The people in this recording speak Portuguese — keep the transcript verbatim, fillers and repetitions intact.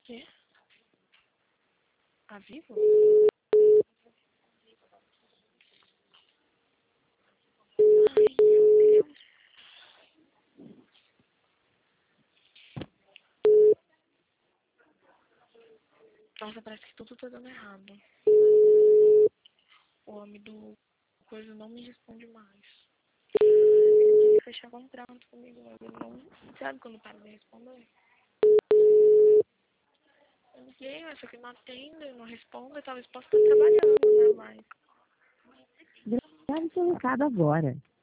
quê? A Vivo? Ai, meu Deus. Nossa, parece que tudo tá dando errado. O homem do coisa não me responde mais. Ele queria fechar contrato comigo, mas ele não... Sabe quando para de responder? Eu liguei, mas só que não atende, não responde, talvez possa estar trabalhando, né, mas... Grave seu recado agora.